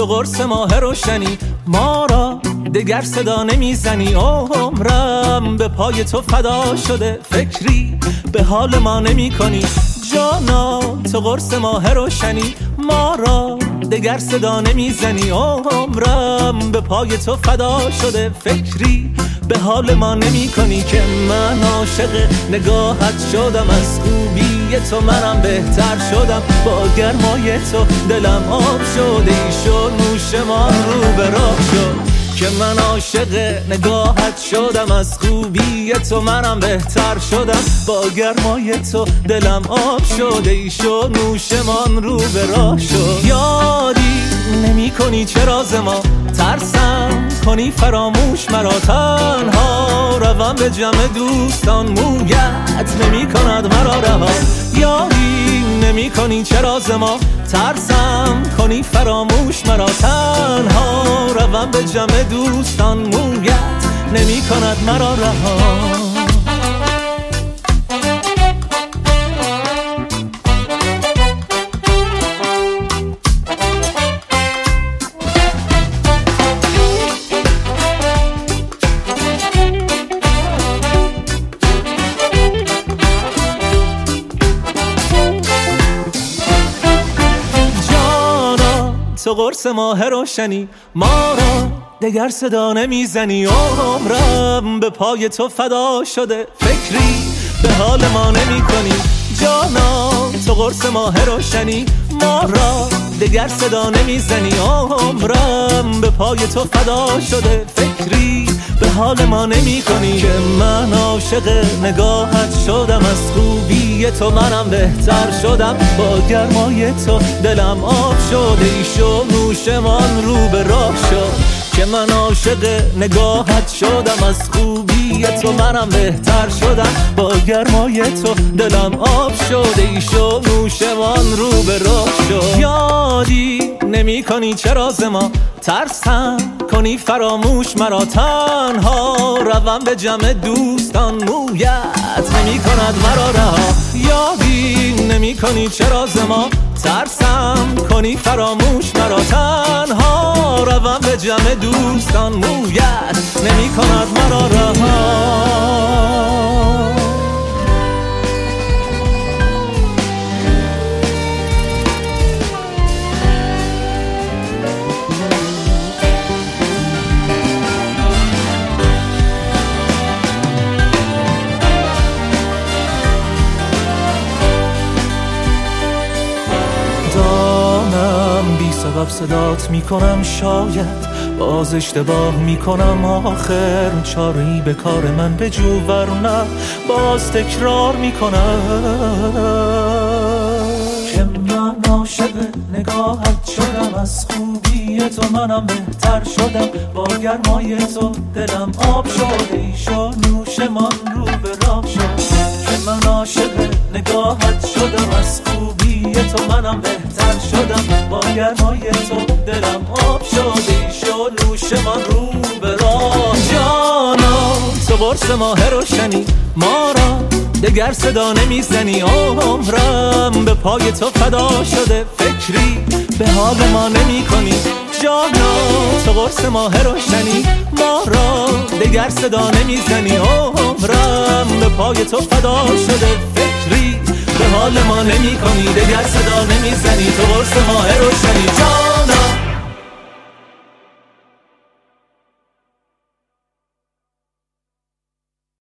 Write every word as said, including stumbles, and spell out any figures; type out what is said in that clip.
قرص ماه روشنی، ما را دگر صدا نمیزنی. عمرم به پای تو فدا شده، فکری به حال ما نمی کنی. جانا تو قرص ماه روشنی، ما را دگر صدا نمیزنی. عمرم به پای تو فدا شده، فکری به حال ما نمی کنی. که من عاشق نگاهت شدم، از خوبی تو منم بهتر شدم. با گرمای تو دلم آب شده، ایشو نوشمان رو به راه شد. که من عاشق نگاهت شدم، از خوبی تو منم بهتر شدم. با گرمای تو دلم آب شده، ایشو نوشمان رو به راه شد. یادی نمی کنی چرا ز ما ترسم کنی فراموش مرا، تنها روم به جمع دوستان، مویت نمی کند مرا رها. یادی نمی کنی چرا ز ما ترسم کنی فراموش مرا، تنها روم به جمع دوستان، مویت نمی کند مرا رها. تو قرص ماه روشنی، ما را دگر صدا نمیزنی. عمرم به پای تو فدا شده، فکری به حال ما نمی کنی. جانا تو قرص ماه روشنی، ما را دگر صدا نمیزنی. عمرم به پای تو فدا شده، فکری به حال ما نمی کنی. که من عاشق نگاهت شدم، از خوبی تو منم بهتر شدم. با گرمای تو دلم آب شده، ایشو نوشمان رو به راه شد. که من عاشق نگاهت شدم، از خوبی تو منم بهتر شدم. با گرمای تو دلم آب شده، ایشو نوشمان رو به راه شد. یادی نمی کنی چرا ز ما ترسم کنی فراموش مرا، تنها روم به جمع دوستان، مویت نمی کند مرا رها. یادی نمی کنی چرا ز ما ترسم کنی فراموش مرا، تنها روم به جمع دوستان، مویت نمی کند مرا رها. بی سبب صدات میکنم، شاید باز اشتباه میکنم. آخر چاری به کار من بجو، ورنه باز تکرار میکنم. که من عاشق نگاهت شدم، از خوبی تو منم بهتر شدم. با گرمای تو دلم آب شد، ایشو نوشمان رو به راه شد. که من عاشق نگاهت شدم، از خوبی تو منم بهتر شدم. با گرمای تو دلم آب شد، ایشو نوشمان رو به راه. جانا تو قرص ماه روشنی، ما را دگر صدا نمیزنی. عمرم به پای تو فدا شده، فکری به حال ما نمی کنی. جانا تو قرص ماه روشنی، ما را دگر صدا نمیزنی. عمرم به پای تو فدا شده، فکری به حال ما نمی کنی. دگر صدا نمیزنی، تو قرص ماه روشنی.